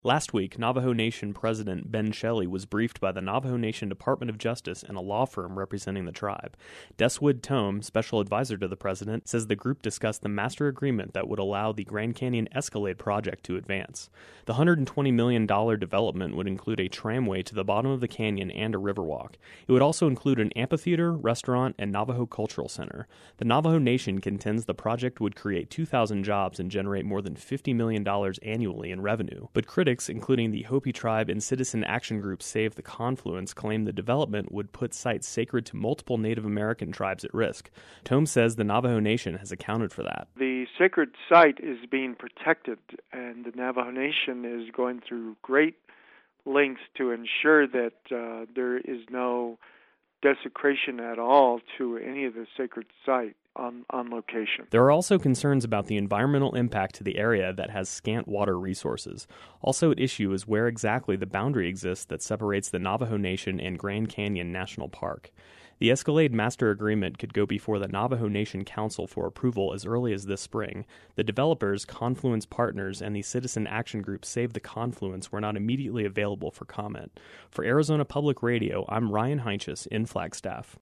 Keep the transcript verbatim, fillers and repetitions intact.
Last week, Navajo Nation President Ben Shelley was briefed by the Navajo Nation Department of Justice and a law firm representing the tribe. Deswood Tome, special advisor to the president, says the group discussed the master agreement that would allow the Grand Canyon Escalade project to advance. The one hundred twenty million dollars development would include a tramway to the bottom of the canyon and a riverwalk. It would also include an amphitheater, restaurant, and Navajo Cultural Center. The Navajo Nation contends the project would create two thousand jobs and generate more than fifty million dollars annually in revenue, but critics including the Hopi Tribe and citizen action group Save the Confluence, claim the development would put sites sacred to multiple Native American tribes at risk. Tome says the Navajo Nation has accounted for that. The sacred site is being protected, and the Navajo Nation is going through great lengths to ensure that uh, there is no desecration at all to any of the sacred site. On, on location. There are also concerns about the environmental impact to the area that has scant water resources. Also at issue is where exactly the boundary exists that separates the Navajo Nation and Grand Canyon National Park. The Escalade Master Agreement could go before the Navajo Nation Council for approval as early as this spring. The developers, Confluence Partners, and the citizen action group Save the Confluence were not immediately available for comment. For Arizona Public Radio, I'm Ryan Heinches in Flagstaff.